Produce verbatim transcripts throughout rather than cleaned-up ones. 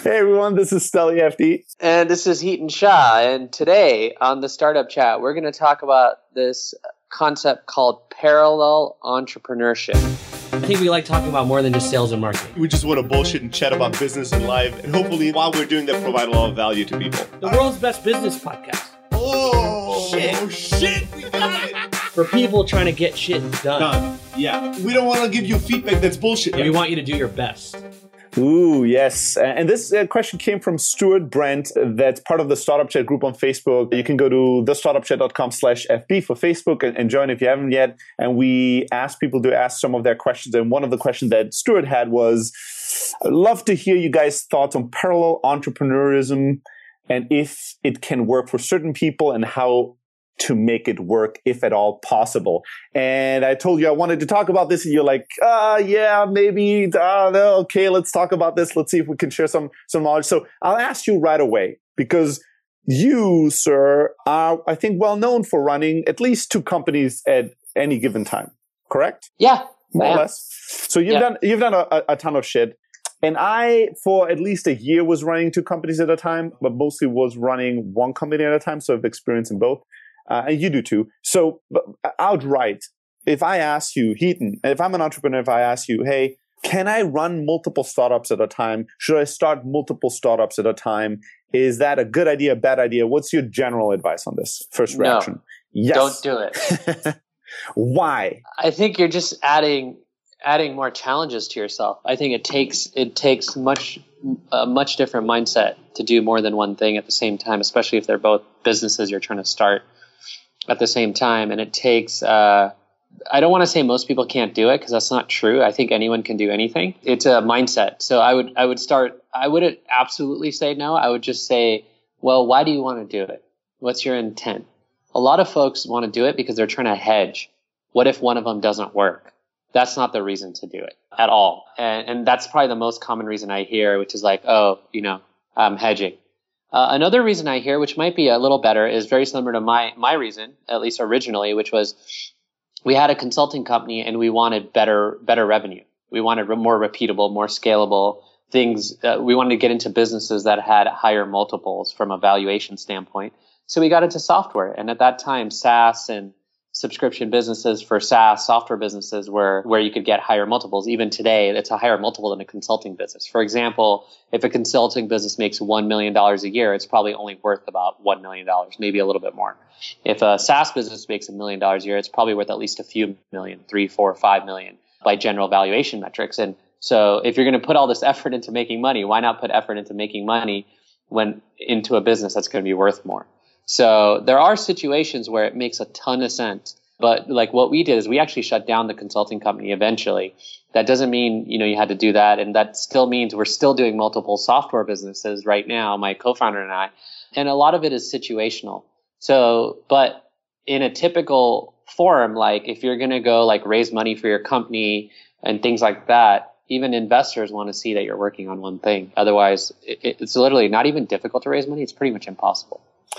Hey everyone, this is Steli F D. And this is Heaton Shah. And today on the Startup Chat, we're going to talk about this concept called parallel entrepreneurship. I think we like talking about more than just sales and marketing. We just want to bullshit and chat about business and life. And hopefully, while we're doing that, provide a lot of value to people. The world's best business podcast. Oh, shit. Oh, shit. We got it. For people trying to get shit done. Done. Yeah. We don't want to give you feedback that's bullshit. Yeah, we want you to do your best. Ooh, yes. And this uh, question came from Stuart Brent. That's part of the Startup Chat group on Facebook. You can go to the startup chat dot com slash F B for Facebook and, and join if you haven't yet. And we asked people to ask some of their questions. And one of the questions that Stuart had was, I'd love to hear you guys' thoughts on parallel entrepreneurism and if it can work for certain people and how to make it work, if at all possible. And I told you I wanted to talk about this, and you're like, ah, yeah, maybe, uh, no, okay, let's talk about this. Let's see if we can share some, some knowledge. So I'll ask you right away, because you, sir, are, I think, well known for running at least two companies at any given time, correct? Yeah. More or less. So you've yeah. done, you've done a, a ton of shit. And I, for at least a year, was running two companies at a time, but mostly was running one company at a time. So I've experienced in both. Uh, and you do too. So outright, if I ask you, Heaton, if I'm an entrepreneur, if I ask you, hey, can I run multiple startups at a time? Should I start multiple startups at a time? Is that a good idea, a bad idea? What's your general advice on this? First reaction. No, yes. Don't do it. Why? I think you're just adding adding more challenges to yourself. I think it takes it takes much a much different mindset to do more than one thing at the same time, especially if they're both businesses you're trying to start at the same time. And it takes, uh, I don't want to say most people can't do it, because that's not true. I think anyone can do anything. It's a mindset. So I would, I would start, I wouldn't absolutely say no. I would just say, well, why do you want to do it? What's your intent? A lot of folks want to do it because they're trying to hedge. What if one of them doesn't work? That's not the reason to do it at all. And, and that's probably the most common reason I hear, which is like, oh, you know, I'm hedging. Uh, another reason I hear, which might be a little better, is very similar to my my reason, at least originally, which was we had a consulting company and we wanted better better revenue. We wanted more repeatable, more scalable things. Uh, we wanted to get into businesses that had higher multiples from a valuation standpoint. So we got into software. And at that time, SaaS and subscription businesses for SaaS software businesses were where you could get higher multiples. Even today, it's a higher multiple than a consulting business. For example, if a consulting business makes one million dollars a year, it's probably only worth about one million dollars, maybe a little bit more. If a SaaS business makes a million dollars a year, it's probably worth at least a few million, three, four, five million by general valuation metrics. And so if you're going to put all this effort into making money, why not put effort into making money when into a business that's going to be worth more? So there are situations where it makes a ton of sense. But like what we did is we actually shut down the consulting company eventually. That doesn't mean, you know, you had to do that. And that still means we're still doing multiple software businesses right now, my co-founder and I. And a lot of it is situational. So, but in a typical forum, like if you're going to go like raise money for your company and things like that, even investors want to see that you're working on one thing. Otherwise, it, it's literally not even difficult to raise money. It's pretty much impossible.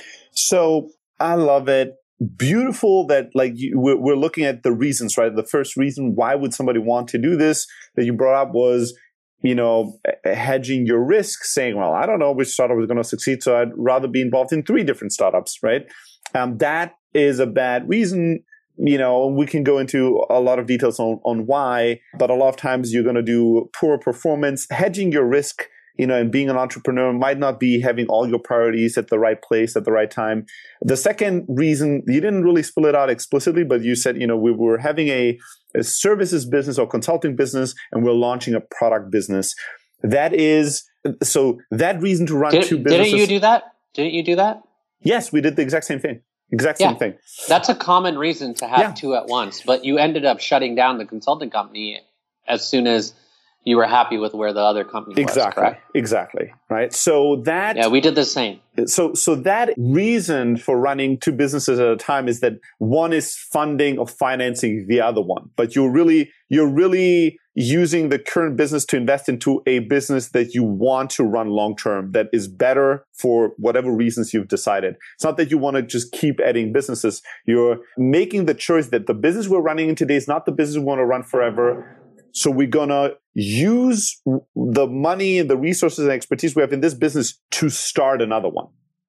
So I love it. Beautiful that like you, we're, we're looking at the reasons, right? The first reason why would somebody want to do this that you brought up was, you know, hedging your risk, saying, well, I don't know which startup is going to succeed, so I'd rather be involved in three different startups, right? Um, that is a bad reason. You know, we can go into a lot of details on, on why, but a lot of times you're going to do poor performance. Hedging your risk, you know, and being an entrepreneur might not be having all your priorities at the right place at the right time. The second reason, you didn't really spell it out explicitly, but you said, you know, we were having a, a services business or consulting business and we're launching a product business. That is, so that reason to run Did, two businesses. Didn't you do that? Didn't you do that? Yes, we did the exact same thing. Exact same yeah. thing. That's a common reason to have yeah. two at once, but you ended up shutting down the consulting company as soon as you were happy with where the other company exactly, was, correct? Exactly. Right. So that. Yeah, we did the same. So, so that reason for running two businesses at a time is that one is funding or financing the other one, but you're really, you're really using the current business to invest into a business that you want to run long term, that is better for whatever reasons you've decided. It's not that you want to just keep adding businesses. You're making the choice that the business we're running in today is not the business we want to run forever. So we're going to use the money and the resources and expertise we have in this business to start another one.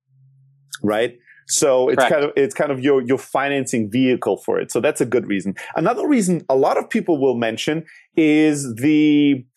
Right? So it's Correct. kind of it's kind of your your financing vehicle for it. So that's a good reason. Another reason a lot of people will mention is the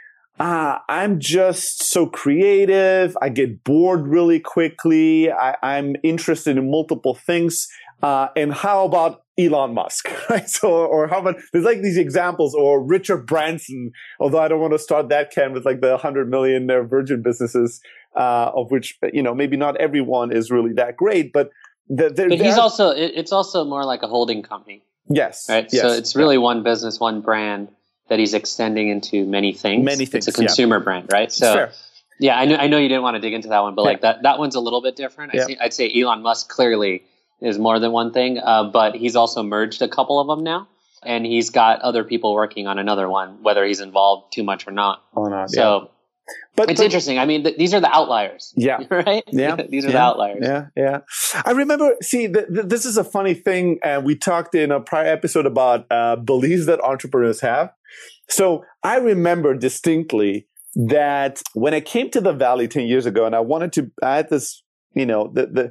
uh, I'm just so creative. I get bored really quickly. I, I'm interested in multiple things. Uh, and how about Elon Musk, right? So, or how about, there's like these examples, or Richard Branson, although I don't want to start that can with like the one hundred million Virgin businesses, uh, of which, you know, maybe not everyone is really that great, but the, the, but he's also, it, it's also more like a holding company. Yes. Right. Yes, so it's really one business, one brand that he's extending into many things. Many things. It's a consumer yeah. brand, right? So, Fair. yeah, I know, I know you didn't want to dig into that one, but yeah. like that, that one's a little bit different. Yeah. I see, I'd say Elon Musk clearly is more than one thing, uh, but he's also merged a couple of them now, and he's got other people working on another one, whether he's involved too much or not. Or not, so yeah. But it's but, interesting. I mean, th- these are the outliers. Yeah. Right? Yeah. These are yeah. the outliers. Yeah. Yeah. I remember, see, th- th- this is a funny thing. And uh, we talked in a prior episode about uh, beliefs that entrepreneurs have. So I remember distinctly that when I came to the Valley ten years ago, and I wanted to, I had this, you know, the, the,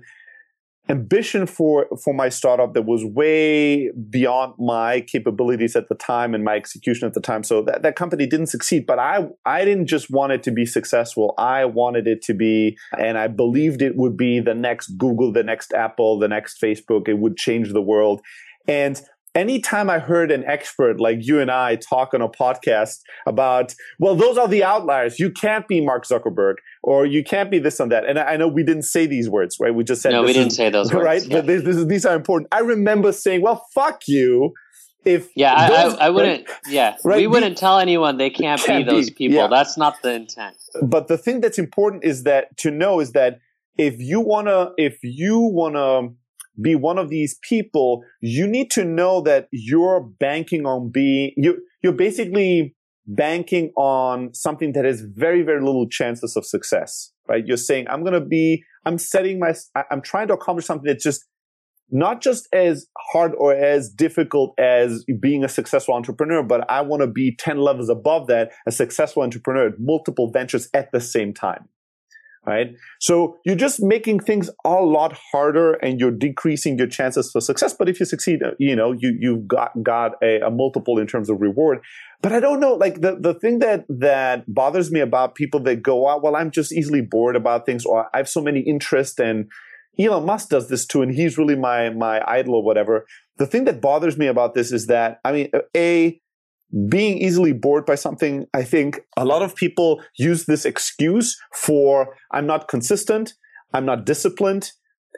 ambition for, for my startup that was way beyond my capabilities at the time and my execution at the time. So that, that company didn't succeed, but I, I didn't just want it to be successful. I wanted it to be, and I believed it would be the next Google, the next Apple, the next Facebook. It would change the world. And anytime I heard an expert like you and I talk on a podcast about, well, those are the outliers. You can't be Mark Zuckerberg, or you can't be this and that. And I know we didn't say these words, right? We just said, no, we didn't is, say those words. Right? Yeah. But this, this is, these are important. I remember saying, well, fuck you. If yeah, those, I, I wouldn't, right? yeah, Right? we wouldn't tell anyone they can't, can't be those be, people. yeah. That's not the intent. But the thing that's important is that to know is that if you want to, if you want to, be one of these people, you need to know that you're banking on being, you, you're basically banking on something that has very, very little chances of success, right? You're saying, I'm going to be, I'm setting my, I'm trying to accomplish something that's just not just as hard or as difficult as being a successful entrepreneur, but I want to be ten levels above that, a successful entrepreneur at multiple ventures at the same time. Right? So you're just making things a lot harder, and you're decreasing your chances for success. But if you succeed, you know, you, you've got, got a, a multiple in terms of reward. But I don't know, like the, the thing that, that bothers me about people that go out, well, I'm just easily bored about things, or I have so many interests, and Elon Musk does this too, and he's really my, my idol or whatever. The thing that bothers me about this is that, I mean, A, being easily bored by something, I think a lot of people use this excuse for, I'm not consistent, I'm not disciplined,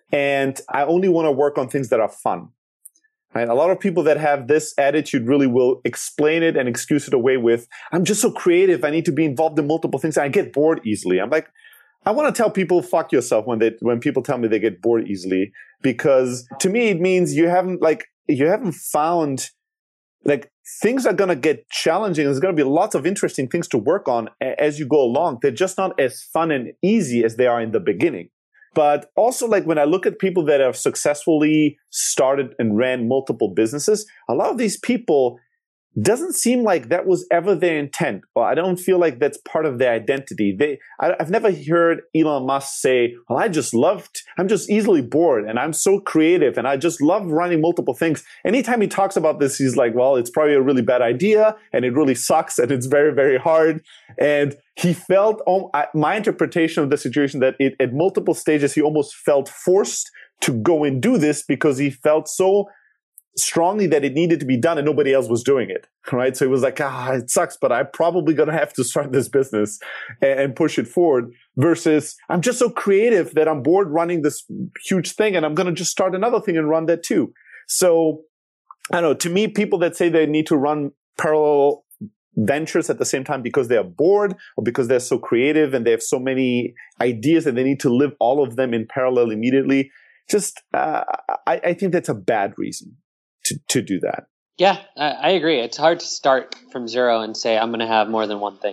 and I only want to work on things that are fun. Right? A lot of people that have this attitude really will explain it and excuse it away with, I'm just so creative, I need to be involved in multiple things, and I get bored easily. I'm like, I want to tell people, fuck yourself when they, when people tell me they get bored easily, because to me it means you haven't, like, you haven't found, like, things are going to get challenging. There's going to be lots of interesting things to work on as you go along. They're just not as fun and easy as they are in the beginning. But also, like, when I look at people that have successfully started and ran multiple businesses, a lot of these people doesn't seem like that was ever their intent. Or I don't feel like that's part of their identity. They, I, I've never heard Elon Musk say, well, I just loved, I'm just easily bored, and I'm so creative, and I just love running multiple things. Anytime he talks about this, he's like, well, it's probably a really bad idea, and it really sucks, and it's very, very hard. And he felt, oh, I, my interpretation of the situation, that it, at multiple stages, he almost felt forced to go and do this because he felt so strongly that it needed to be done and nobody else was doing it, right? So it was like, ah, it sucks, but I'm probably going to have to start this business and, and push it forward, versus I'm just so creative that I'm bored running this huge thing, and I'm going to just start another thing and run that too. So I don't know, to me, people that say they need to run parallel ventures at the same time because they're bored, or because they're so creative and they have so many ideas and they need to live all of them in parallel immediately, just uh, I, I think that's a bad reason to, to do that. Yeah, I, I agree. It's hard to start from zero and say, I'm going to have more than one thing.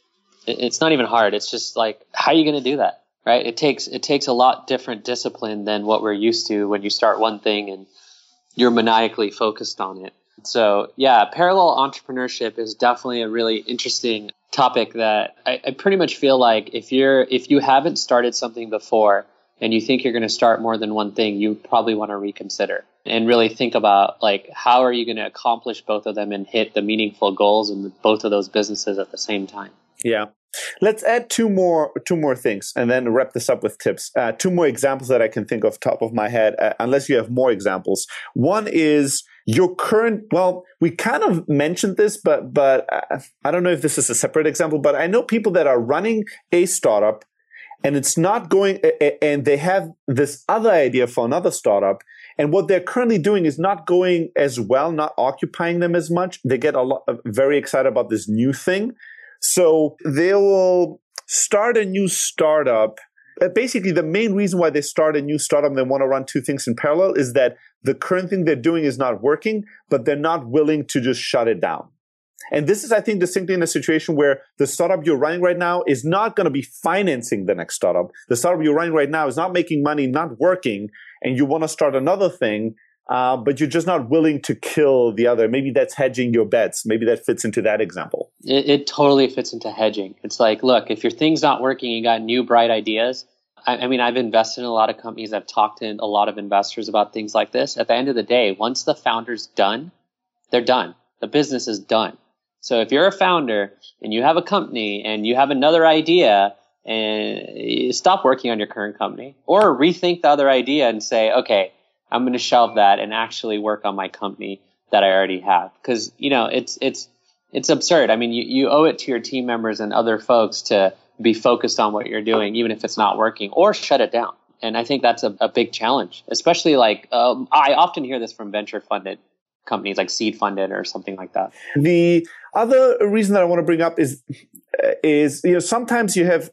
It, it's not even hard. It's just like, how are you going to do that? Right? It takes, it takes a lot different discipline than what we're used to when you start one thing and you're maniacally focused on it. So yeah, parallel entrepreneurship is definitely a really interesting topic that I, I pretty much feel like if you're if you haven't started something before and you think you're going to start more than one thing, you probably want to reconsider and really think about like how are you going to accomplish both of them and hit the meaningful goals in both of those businesses at the same time. Yeah. Let's add two more two more things and then wrap this up with tips. Uh, two more examples that I can think of top of my head, uh, unless you have more examples. One is your current, well, we kind of mentioned this, but but uh, I don't know if this is a separate example, but I know people that are running a startup and it's not going, and they have this other idea for another startup. And what they're currently doing is not going as well, not occupying them as much. They get a lot, very excited about this new thing. So they will start a new startup. Basically, the main reason why they start a new startup and they want to run two things in parallel is that the current thing they're doing is not working, but they're not willing to just shut it down. And this is, I think, distinctly in a situation where the startup you're running right now is not going to be financing the next startup. The startup you're running right now is not making money, not working, and you want to start another thing, uh, but you're just not willing to kill the other. Maybe that's hedging your bets. Maybe that fits into that example. It, it totally fits into hedging. It's like, look, if your thing's not working, you got new bright ideas. I, I mean, I've invested in a lot of companies. I've talked to a lot of investors about things like this. At the end of the day, once the founder's done, they're done. The business is done. So if you're a founder and you have a company and you have another idea, and you stop working on your current company or rethink the other idea and say, okay, I'm going to shelve that and actually work on my company that I already have. Because, you know, it's it's it's absurd. I mean, you, you owe it to your team members and other folks to be focused on what you're doing, even if it's not working, or shut it down. And I think that's a, a big challenge, especially like um, I often hear this from venture funded companies like seed funded or something like that. The other reason that I want to bring up is, is you know, sometimes you have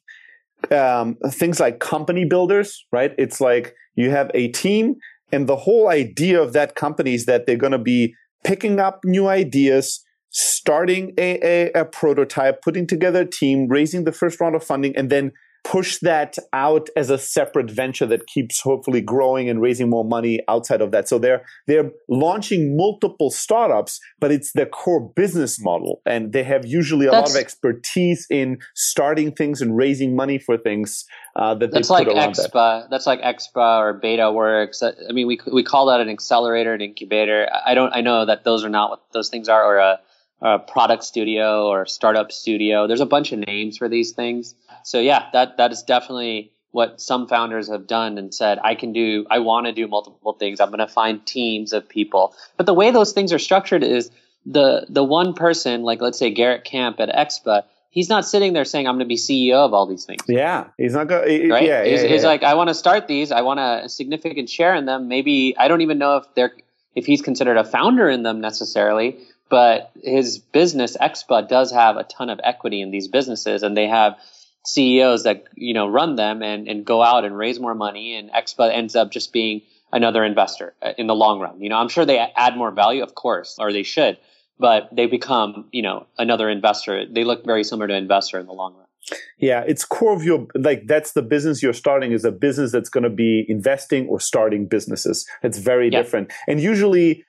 um, things like company builders, right? It's like you have a team and the whole idea of that company is that they're going to be picking up new ideas, starting a, a, a prototype, putting together a team, raising the first round of funding, and then push that out as a separate venture that keeps hopefully growing and raising more money outside of that. So they're they're launching multiple startups, but it's their core business model. And they have usually a that's, lot of expertise in starting things and raising money for things uh, that they that's put like around Expa. that. That's like Expa or BetaWorks. I mean, we we call that an accelerator, an incubator. I don't. I know that those are not what those things are, or a, a product studio or startup studio. There's a bunch of names for these things. So yeah, that, that is definitely what some founders have done and said, I can do, I want to do multiple things. I'm going to find teams of people. But the way those things are structured is the, the one person, like let's say Garrett Camp at Expa, he's not sitting there saying, I'm going to be C E O of all these things. Yeah. He's not going right? Yeah, he's, yeah, he's yeah. like, I want to start these. I want a, a significant share in them. Maybe, I don't even know if they're, if he's considered a founder in them necessarily, but his business Expa does have a ton of equity in these businesses, and they have C E Os that, you know, run them and, and go out and raise more money, and Expa ends up just being another investor in the long run. You know, I'm sure they add more value, of course, or they should, but they become, you know, another investor. They look very similar to investor in the long run. Yeah, it's core of your, like that's the business you're starting is a business that's going to be investing or starting businesses. It's very yeah. different. And usually,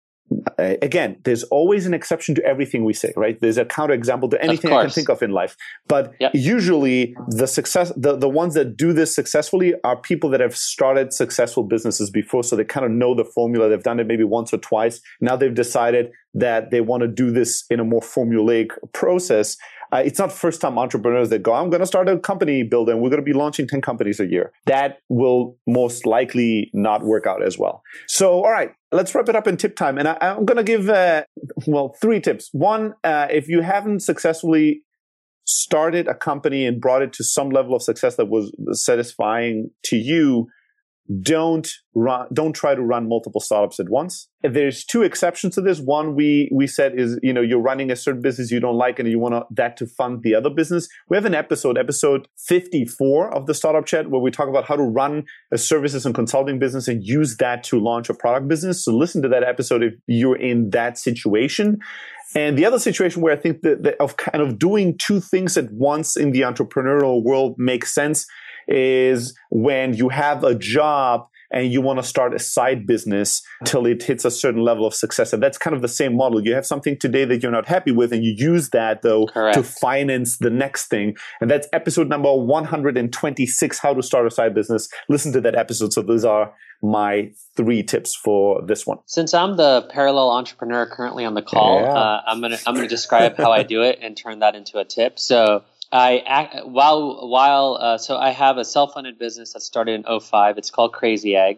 Uh, again, there's always an exception to everything we say, right? There's a counterexample to anything I can think of in life. But yep. usually the success, the, the ones that do this successfully are people that have started successful businesses before. So they kind of know the formula. They've done it maybe once or twice. Now they've decided that they want to do this in a more formulaic process. Uh, it's not first-time entrepreneurs that go, I'm going to start a company builder and we're going to be launching ten companies a year. That will most likely not work out as well. So, all right, let's wrap it up in tip time. And I, I'm going to give, uh, well, three tips. One, uh, if you haven't successfully started a company and brought it to some level of success that was satisfying to you, don't run, don't try to run multiple startups at once. There's two exceptions to this. One we, we said is, you know, you're running a certain business you don't like and you want that to fund the other business. We have an episode, episode fifty-four of the Startup Chat, where we talk about how to run a services and consulting business and use that to launch a product business. So listen to that episode if you're in that situation. And the other situation where I think that, that of kind of doing two things at once in the entrepreneurial world makes sense is when you have a job and you want to start a side business till it hits a certain level of success. And that's kind of the same model. You have something today that you're not happy with, and you use that though Correct. to finance the next thing. And that's episode number one hundred twenty-six, How to Start a Side Business. Listen to that episode. So those are my three tips for this one. Since I'm the parallel entrepreneur currently on the call, Yeah. uh, I'm gonna I'm gonna describe how I do it and turn that into a tip. So I act, while while uh, so I have a self-funded business that started in oh five. It's called Crazy Egg,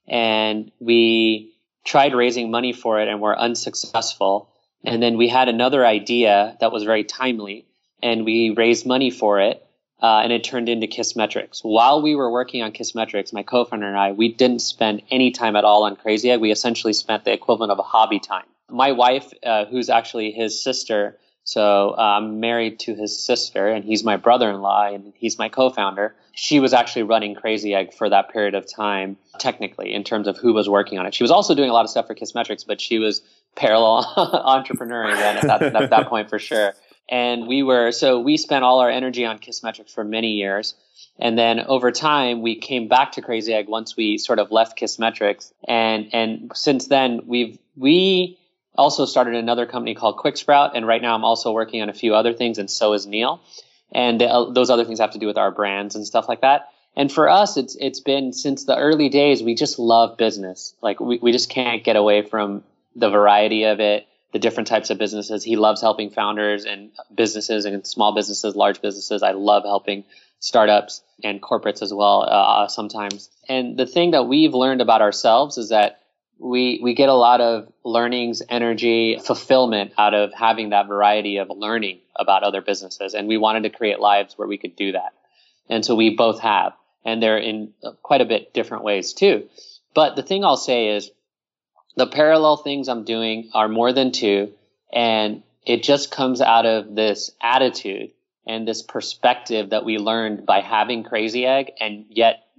and we tried raising money for it and were unsuccessful. And then we had another idea that was very timely, and we raised money for it. Uh, and it turned into Kissmetrics. While we were working on Kissmetrics, my co-founder and I, we didn't spend any time at all on Crazy Egg. We essentially spent the equivalent of a hobby time. My wife, uh, who's actually his sister, so uh, I'm married to his sister, and he's my brother-in-law, and he's my co-founder. She was actually running Crazy Egg for that period of time, technically, in terms of who was working on it. She was also doing a lot of stuff for Kissmetrics, but she was parallel entrepreneuring then at that, at that point for sure. And we were, so we spent all our energy on Kissmetrics for many years. And then over time, we came back to Crazy Egg once we sort of left Kissmetrics. And, and since then, we've, we also started another company called Quick Sprout. And right now I'm also working on a few other things, and so is Neil. And uh, those other things have to do with our brands and stuff like that. And for us, it's, it's been since the early days, we just love business. Like we, we just can't get away from the variety of it. The different types of businesses. He loves helping founders and businesses and small businesses, large businesses. I love helping startups and corporates as well uh, sometimes. And the thing that we've learned about ourselves is that we we get a lot of learnings, energy, fulfillment out of having that variety of learning about other businesses. And we wanted to create lives where we could do that. And so we both have. And they're in quite a bit different ways too. But the thing I'll say is, the parallel things I'm doing are more than two, and it just comes out of this attitude and this perspective that we learned by having Crazy Egg, and yet